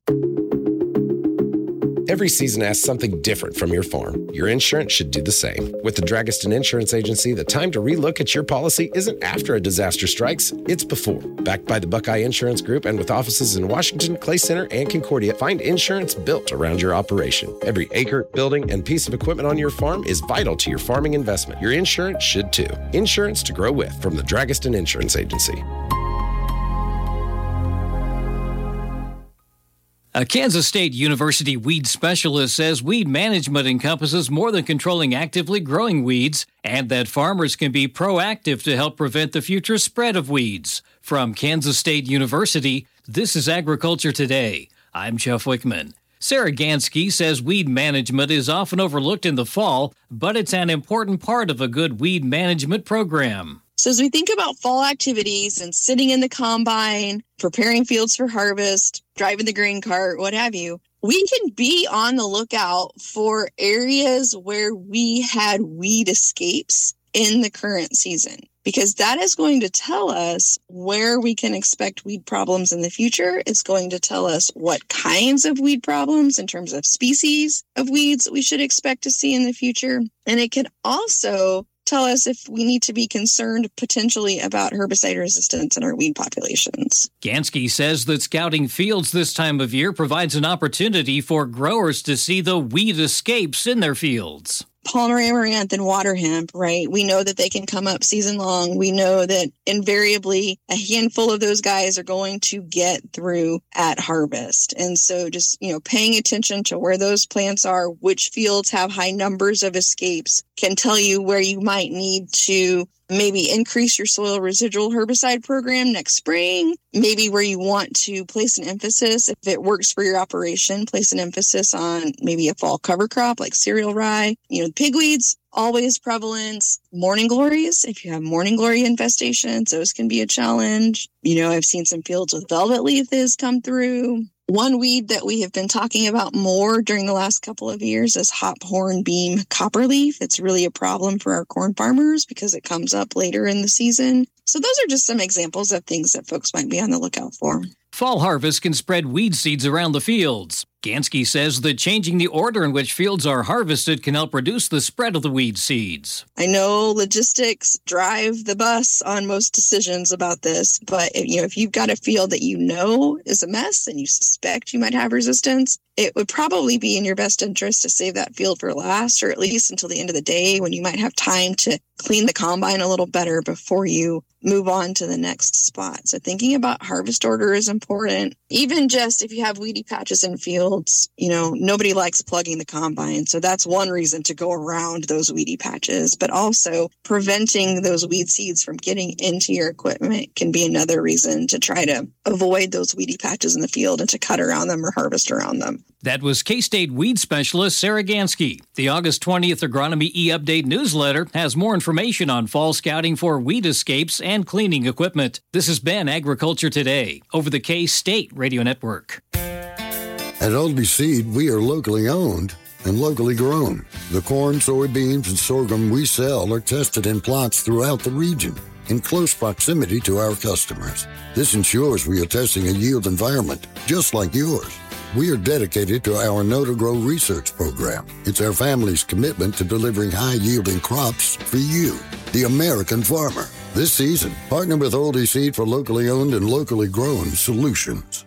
Every season asks something different from your farm. Your insurance should do the same. With the Dragiston Insurance Agency, the time to relook at your policy isn't after a disaster strikes, it's before. Backed by the Buckeye Insurance Group and with offices in Washington, Clay Center, and Concordia, find insurance built around your operation. Every acre, building, and piece of equipment on your farm is vital to your farming investment. Your insurance should too. Insurance to grow with from the Dragiston Insurance Agency. A Kansas State University weed specialist says weed management encompasses more than controlling actively growing weeds, and that farmers can be proactive to help prevent the future spread of weeds. From Kansas State University, this is Agriculture Today. I'm Jeff Wickman. Sarah Gansky says weed management is often overlooked in the fall, but it's an important part of a good weed management program. So as we think about fall activities and sitting in the combine, preparing fields for harvest, driving the grain cart, what have you, we can be on the lookout for areas where we had weed escapes in the current season, because that is going to tell us where we can expect weed problems in the future. It's going to tell us what kinds of weed problems in terms of species of weeds we should expect to see in the future. And it can also tell us if we need to be concerned potentially about herbicide resistance in our weed populations. Gansky says that scouting fields this time of year provides an opportunity for growers to see the weed escapes in their fields. Palmer amaranth and water hemp, right? We know that they can come up season long. We know that invariably a handful of those guys are going to get through at harvest. And so just, paying attention to where those plants are, which fields have high numbers of escapes, can tell you where you might need to maybe increase your soil residual herbicide program next spring, maybe where you want to place an emphasis, if it works for your operation, place an emphasis on maybe a fall cover crop like cereal rye. Pigweeds, always prevalent. Morning glories, if you have morning glory infestations, those can be a challenge. I've seen some fields with velvet leaf that has come through. One weed that we have been talking about more during the last couple of years is hop hornbeam copperleaf. It's really a problem for our corn farmers because it comes up later in the season. So those are just some examples of things that folks might be on the lookout for. Fall harvest can spread weed seeds around the fields. Gansky says that changing the order in which fields are harvested can help reduce the spread of the weed seeds. I know logistics drive the bus on most decisions about this, but if you've got a field that is a mess and you suspect you might have resistance, it would probably be in your best interest to save that field for last, or at least until the end of the day when you might have time to clean the combine a little better before you move on to the next spot. So thinking about harvest order is important. Even just if you have weedy patches in fields, nobody likes plugging the combine. So that's one reason to go around those weedy patches, but also preventing those weed seeds from getting into your equipment can be another reason to try to avoid those weedy patches in the field and to cut around them or harvest around them. That was K-State weed specialist Sarah Gansky. The August 20th Agronomy e-Update newsletter has more information on fall scouting for weed escapes and cleaning equipment. This has been Agriculture Today over the K-State Radio Network. At Oldie Seed, we are locally owned and locally grown. The corn, soybeans, and sorghum we sell are tested in plots throughout the region in close proximity to our customers. This ensures we are testing a yield environment just like yours. We are dedicated to our Know to Grow research program. It's our family's commitment to delivering high-yielding crops for you, the American farmer. This season, partner with Oldie Seed for locally owned and locally grown solutions.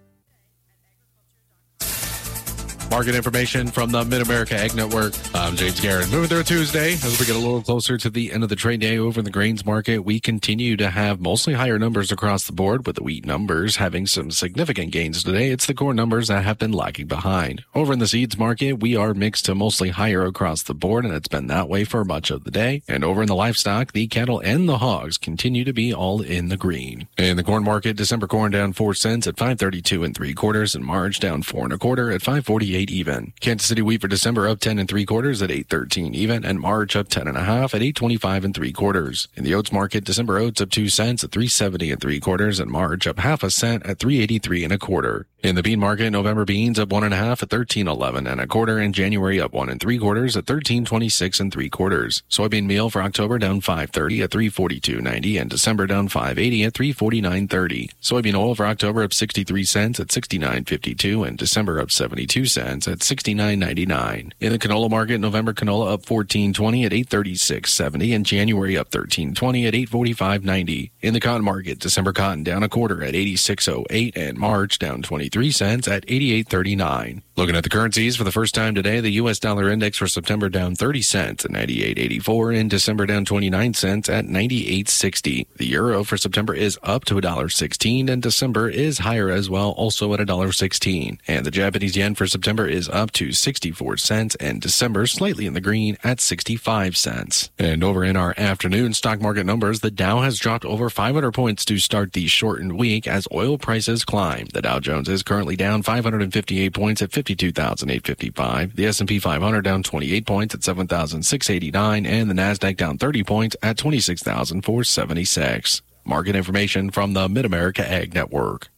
Market information from the Mid-America Ag Network. I'm James Garrett. Moving through Tuesday, as we get a little closer to the end of the trade day over in the grains market, we continue to have mostly higher numbers across the board, with the wheat numbers having some significant gains today. It's the corn numbers that have been lagging behind. Over in the seeds market, we are mixed to mostly higher across the board, and it's been that way for much of the day. And over in the livestock, the cattle and the hogs continue to be all in the green. In the corn market, December corn down 4 cents at 5.32 3/4, and March down 4 1/4 at 5.48 even. Kansas City wheat for December up 10 3/4 at 8.13 even, and March up 10 1/2 at 8.25 3/4. In the oats market, December oats up 2 cents at 3.70 3/4, and March up 1/2 cent at 3.83 1/4. In the bean market, November beans up 1 1/2 at 13.11 1/4, and January up 1 3/4 at 13.26 3/4. Soybean meal for October down 5.30 at 3.42.90, and December down 5.80 at 3.49.30. Soybean oil for October up 63 cents at 69.52, and December up 72 cents at 69.99. In the canola market, November canola up 14.20 at 8.36.70, and January up 13.20 at 8.45.90. In the cotton market, December cotton down 1/4 at 86.08, and March down 23 cents at 88.39. Looking at the currencies for the first time today, the U.S. dollar index for September down 30 cents at 98.84, and December down 29 cents at 98.60. The euro for September is up to $1.16, and December is higher as well, also at $1.16. And the Japanese yen for September is up to 64 cents, and December slightly in the green at 65 cents. And over in our afternoon stock market numbers, the Dow has dropped over 500 points to start the shortened week as oil prices climb. The Dow Jones is currently down 558 points at 52,855. The S&P 500 down 28 points at 7,689, and the Nasdaq down 30 points at 26,476. Market information from the Mid-America Ag Network.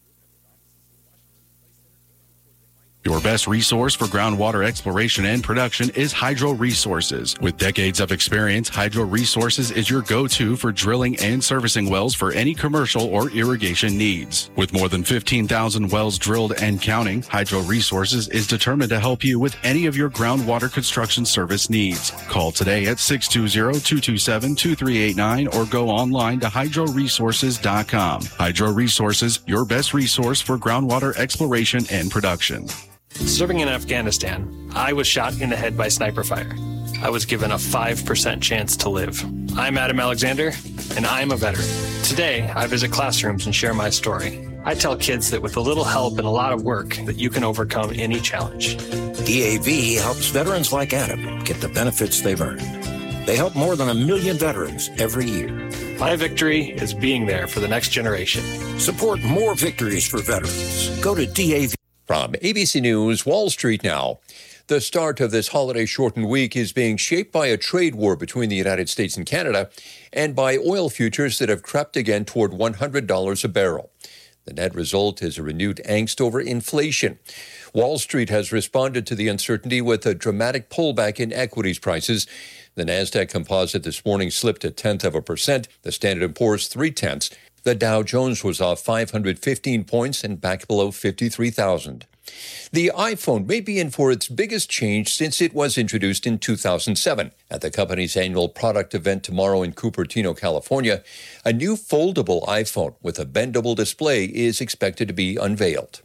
Your best resource for groundwater exploration and production is Hydro Resources. With decades of experience, Hydro Resources is your go-to for drilling and servicing wells for any commercial or irrigation needs. With more than 15,000 wells drilled and counting, Hydro Resources is determined to help you with any of your groundwater construction service needs. Call today at 620-227-2389 or go online to hydroresources.com. Hydro Resources, your best resource for groundwater exploration and production. Serving in Afghanistan, I was shot in the head by sniper fire. I was given a 5% chance to live. I'm Adam Alexander, and I'm a veteran. Today, I visit classrooms and share my story. I tell kids that with a little help and a lot of work, that you can overcome any challenge. DAV helps veterans like Adam get the benefits they've earned. They help more than 1 million veterans every year. My victory is being there for the next generation. Support more victories for veterans. Go to DAV. From ABC News, Wall Street now. The start of this holiday shortened week is being shaped by a trade war between the United States and Canada and by oil futures that have crept again toward $100 a barrel. The net result is a renewed angst over inflation. Wall Street has responded to the uncertainty with a dramatic pullback in equities prices. The Nasdaq Composite this morning slipped 0.1%. The Standard & Poor's 0.3. The Dow Jones was off 515 points and back below 53,000. The iPhone may be in for its biggest change since it was introduced in 2007. At the company's annual product event tomorrow in Cupertino, California, a new foldable iPhone with a bendable display is expected to be unveiled.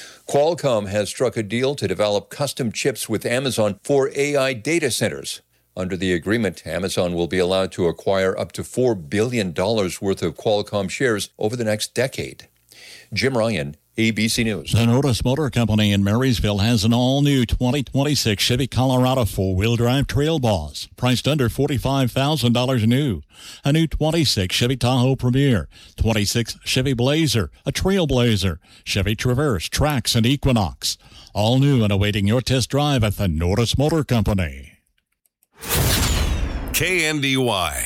Qualcomm has struck a deal to develop custom chips with Amazon for AI data centers. Under the agreement, Amazon will be allowed to acquire up to $4 billion worth of Qualcomm shares over the next decade. Jim Ryan, ABC News. The Notice Motor Company in Marysville has an all-new 2026 Chevy Colorado four-wheel drive Trail Boss, priced under $45,000 new. A new 26 Chevy Tahoe Premier, 26 Chevy Blazer, a Trailblazer, Chevy Traverse, Trax, and Equinox. All new and awaiting your test drive at the Notice Motor Company. KNDY.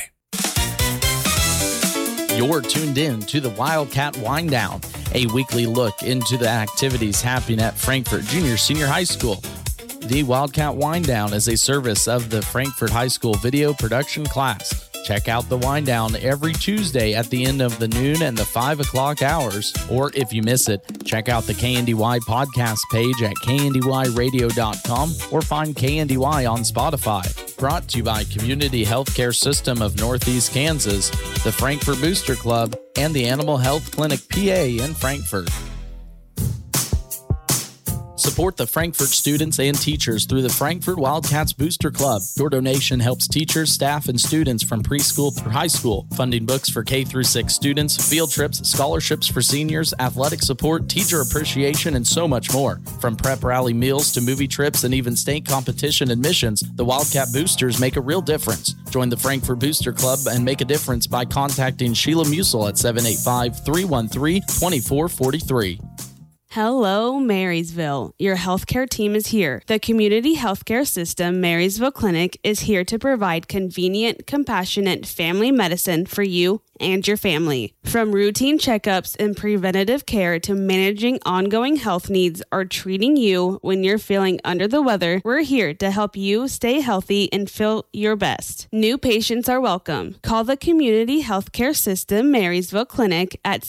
You're tuned in to the Wildcat Wind Down, a weekly look into the activities happening at Frankfort Junior Senior High School. The Wildcat Wind Down is a service of the Frankfort High School video production class. Check out the Wind Down every Tuesday at the end of the noon and the 5 o'clock hours. Or if you miss it, check out the KNDY podcast page at kndyradio.com or find KNDY on Spotify. Brought to you by Community Healthcare System of Northeast Kansas, the Frankfort Booster Club, and the Animal Health Clinic PA in Frankfort. Support the Frankfort students and teachers through the Frankfort Wildcats Booster Club. Your donation helps teachers, staff, and students from preschool through high school, funding books for K-6 students, field trips, scholarships for seniors, athletic support, teacher appreciation, and so much more. From prep rally meals to movie trips and even state competition admissions, the Wildcat Boosters make a real difference. Join the Frankfort Booster Club and make a difference by contacting Sheila Musel at 785-313-2443. Hello, Marysville. Your healthcare team is here. The Community Healthcare System Marysville Clinic is here to provide convenient, compassionate family medicine for you and your family. From routine checkups and preventative care to managing ongoing health needs or treating you when you're feeling under the weather, we're here to help you stay healthy and feel your best. New patients are welcome. Call the Community Healthcare System Marysville Clinic at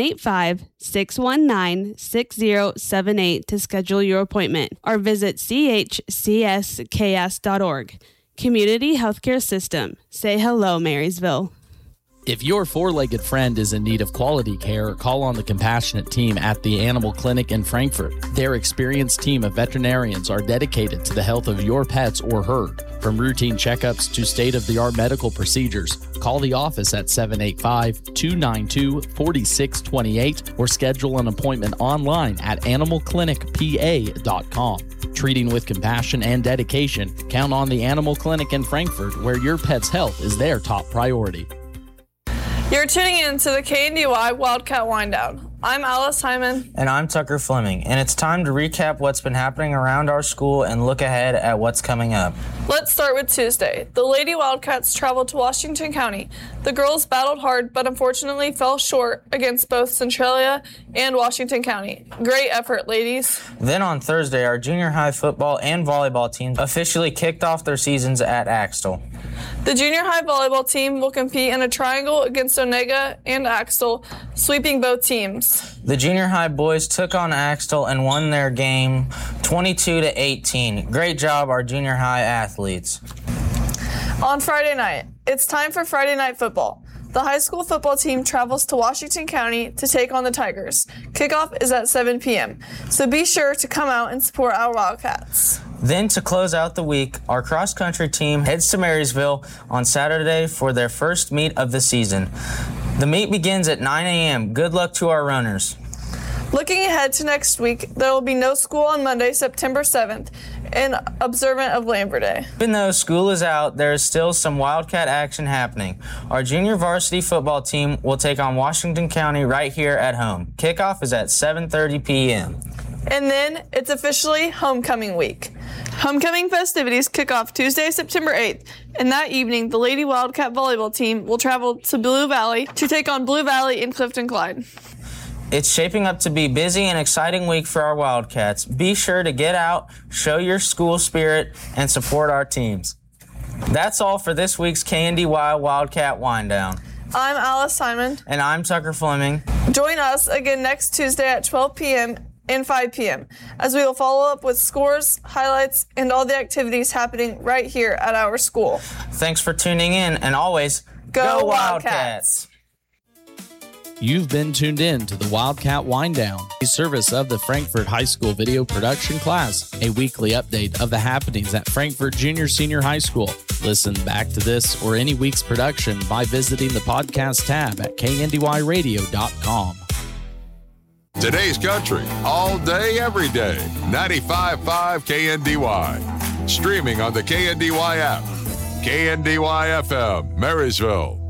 785-619-6078 to schedule your appointment or visit chcsks.org. Community Healthcare System. Say hello, Marysville. If your four-legged friend is in need of quality care, call on the compassionate team at the Animal Clinic in Frankfort. Their experienced team of veterinarians are dedicated to the health of your pets or herd. From routine checkups to state-of-the-art medical procedures, call the office at 785-292-4628 or schedule an appointment online at animalclinicpa.com. Treating with compassion and dedication, count on the Animal Clinic in Frankfort, where your pet's health is their top priority. You're tuning in to the KNDY Wildcat Wind Down. I'm Alice Hyman. And I'm Tucker Fleming. And it's time to recap what's been happening around our school and look ahead at what's coming up. Let's start with Tuesday. The Lady Wildcats traveled to Washington County. The girls battled hard, but unfortunately fell short against both Centralia and Washington County. Great effort, ladies. Then on Thursday, our junior high football and volleyball teams officially kicked off their seasons at Axtell. The junior high volleyball team will compete in a triangle against Onega and Axtell, sweeping both teams. The junior high boys took on Axtell and won their game 22-18. Great job, our junior high athletes. On Friday night, it's time for Friday night football. The high school football team travels to Washington County to take on the Tigers. Kickoff is at 7 p.m., so be sure to come out and support our Wildcats. Then to close out the week, our cross-country team heads to Marysville on Saturday for their first meet of the season. The meet begins at 9 a.m. Good luck to our runners. Looking ahead to next week, there will be no school on Monday, September 7th, in observant of Labor Day. Even though school is out, there is still some Wildcat action happening. Our junior varsity football team will take on Washington County right here at home. Kickoff is at 7:30 p.m. And then it's officially homecoming week. Homecoming festivities kick off Tuesday, September 8th, and that evening, the Lady Wildcat volleyball team will travel to Blue Valley to take on Blue Valley in Clifton Clyde. It's shaping up to be a busy and exciting week for our Wildcats. Be sure to get out, show your school spirit, and support our teams. That's all for this week's KNDY Wildcat Wind Down. I'm Alice Simon. And I'm Tucker Fleming. Join us again next Tuesday at 12 p.m. and 5 p.m. as we will follow up with scores, highlights, and all the activities happening right here at our school. Thanks for tuning in, and always, go Wildcats! You've been tuned in to the Wildcat Wind Down, a service of the Frankfort High School video production class, a weekly update of the happenings at Frankfort Junior Senior High School. Listen back to this or any week's production by visiting the podcast tab at kndyradio.com. Today's country, all day, every day. 95.5 KNDY. Streaming on the KNDY app. KNDY FM, Marysville.